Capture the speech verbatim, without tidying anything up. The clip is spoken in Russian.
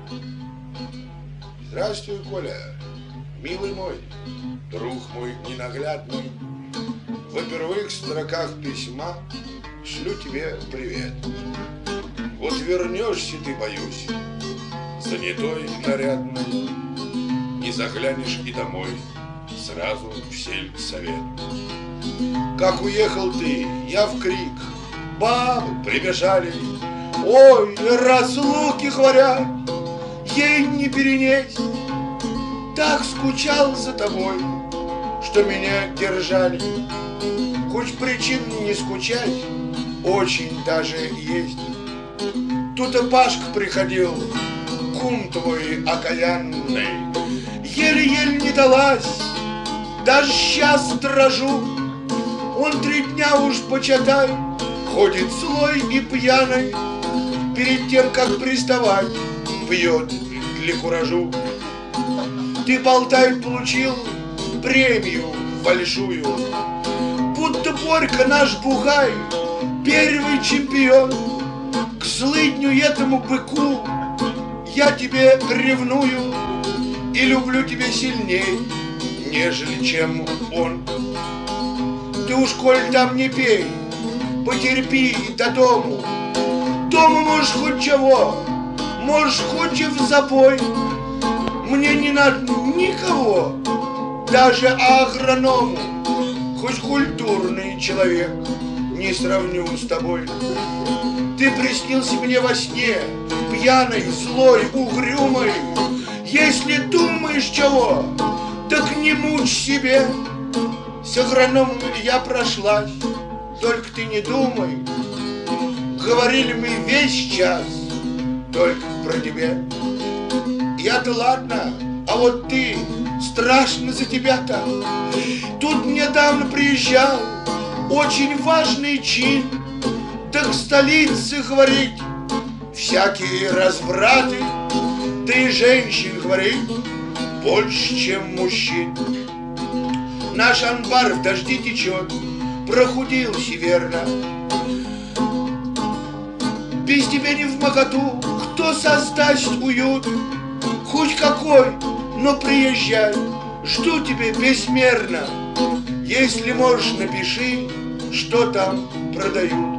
Здравствуй, Коля, милый мой, друг мой ненаглядный. В первых строках письма шлю тебе привет. Вот вернешься ты, боюсь, занятой нарядной, не заглянешь и домой сразу в сельсовет. Как уехал ты, я в крик, бабы прибежали. Ой, разлуки говорят, ей не перенесть. Так скучал за тобой, что меня держали. Хоть причин не скучать очень даже есть. Тут и Пашка приходил, кум твой окаянный. Еле-еле не далась, даже сейчас дрожу. Он три дня уж, почитай, ходит злой и пьяный. Перед тем, как приставать, пьет для куражу. Ты, болтают, получил премию большую, будто Борька наш бугай, первый чемпион. К злыдню этому быку я тебе ревную и люблю тебя сильней, нежели чем он. Ты уж, коль там не пей, потерпи до дому. Дома можешь хоть чего, можешь хоть и в запой. Мне не надо никого, даже агроному. Хоть культурный человек, не сравню с тобой. Ты приснился мне во сне, пьяный, злой, угрюмый. Если думаешь чего, так не мучь себе. С агрономом я прошлась, только ты не думай. Говорили мы весь час только про тебя. Я-то ладно, а вот ты, страшно за тебя-то. Тут недавно приезжал очень важный чин. Так в столице, говорит, всякие развраты. Да и женщин, говорит, больше, чем мужчин. Наш амбар в дожди течет, прохудился верно. Без тебя не в моготу, кто создаст уют? Хоть какой, но приезжай, жду тебя безмерно. Если можешь, напиши, что там продают.